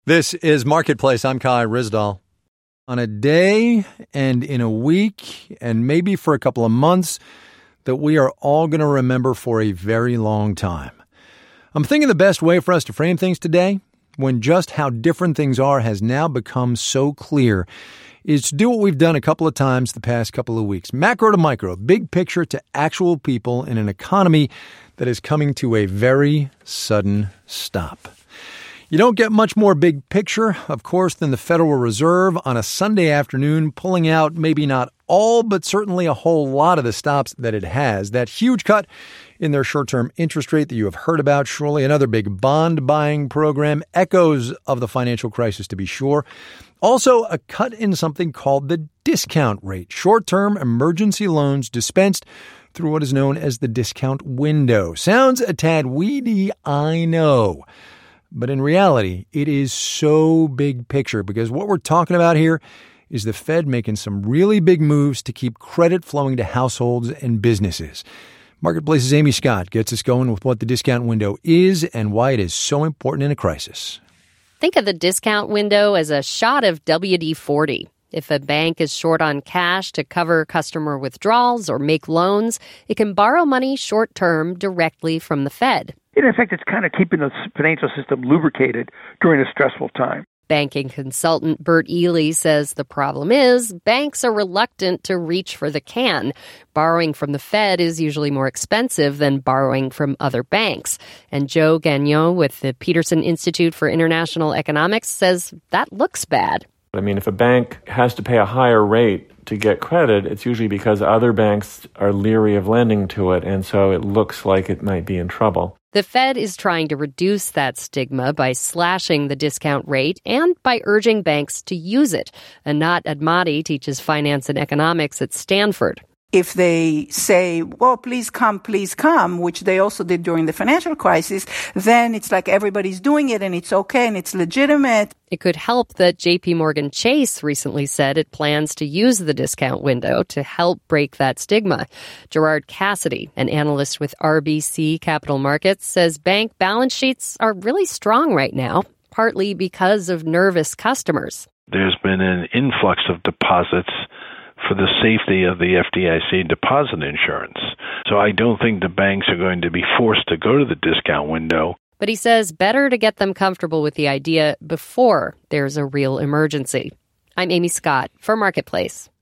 This is Marketplace. I'm Kai Ryssdal. On a day and in a week and maybe for a couple of months that we are all going to remember for a very long time. I'm thinking the best way for us to frame things today, when just how different things are has now become so clear, is to do what we've done a couple of times the past couple of weeks. Macro to micro, big picture to actual people in an economy that is coming to a very sudden stop. You don't get much more big picture, of course, than the Federal Reserve on a Sunday afternoon pulling out maybe not all, but certainly a whole lot of the stops that it has. That huge cut in their short-term interest rate that you have heard about, surely another big bond buying program, echoes of the financial crisis to be sure. Also, a cut in something called the discount rate, short-term emergency loans dispensed through what is known as the discount window. Sounds a tad weedy, I know. But in reality, it is so big picture because what we're talking about here is the Fed making some really big moves to keep credit flowing to households and businesses. Marketplace's Amy Scott gets us going with what the discount window is and why it is so important in a crisis. Think of the discount window as a shot of WD-40. If a bank is short on cash to cover customer withdrawals or make loans, it can borrow money short-term directly from the Fed. In effect, it's kind of keeping the financial system lubricated during a stressful time. Banking consultant Bert Ely says the problem is banks are reluctant to reach for the can. Borrowing from the Fed is usually more expensive than borrowing from other banks. And Joe Gagnon with the Peterson Institute for International Economics says that looks bad. I mean, if a bank has to pay a higher rate to get credit, it's usually because other banks are leery of lending to it, and so it looks like it might be in trouble. The Fed is trying to reduce that stigma by slashing the discount rate and by urging banks to use it. Anat Admati teaches finance and economics at Stanford. If they say, well, please come, which they also did during the financial crisis, then it's like everybody's doing it and it's okay and it's legitimate. It could help that J.P. Morgan Chase recently said it plans to use the discount window to help break that stigma. Gerard Cassidy, an analyst with RBC Capital Markets, says bank balance sheets are really strong right now, partly because of nervous customers. There's been an influx of deposits for the safety of the FDIC deposit insurance. So I don't think the banks are going to be forced to go to the discount window. But he says better to get them comfortable with the idea before there's a real emergency. I'm Amy Scott for Marketplace.